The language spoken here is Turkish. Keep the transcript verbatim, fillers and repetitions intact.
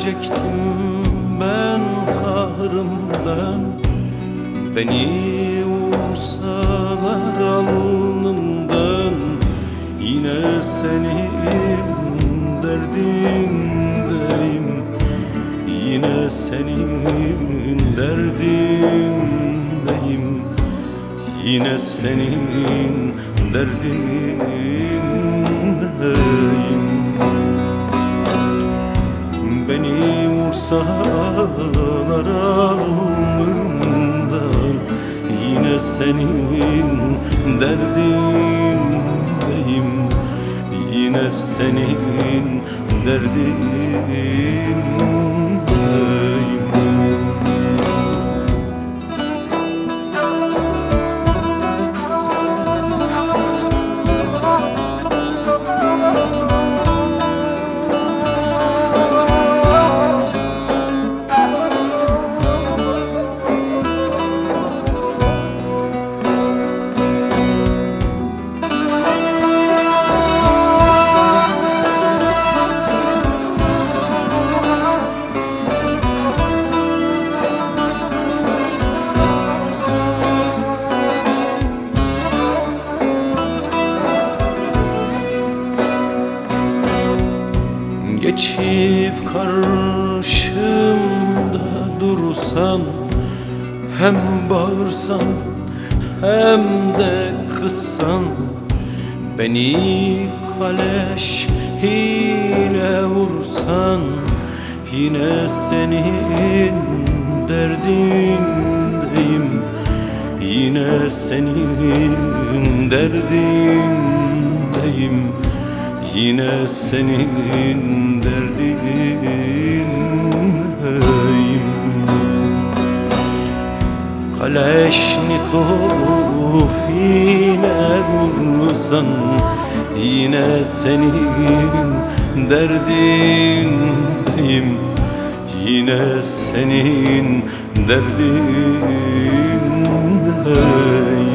ölecektim ben kahrımdan. Beni vursalar alnımdan, yine senin derdindeyim, yine senin derdindeyim, yine senin derdindeyim. Beni vursalar alnımdan, yine senin derdindeyim, yine senin derdindeyim. Geçip karşımda dursan, hem bağırsan hem de kızsan, beni kaleş ile vursan, yine senin derdindeyim, yine senin derdindeyim, yine senin derdindeyim. Kaleşnikov ile vursan, yine senin derdindeyim, yine senin derdindeyim.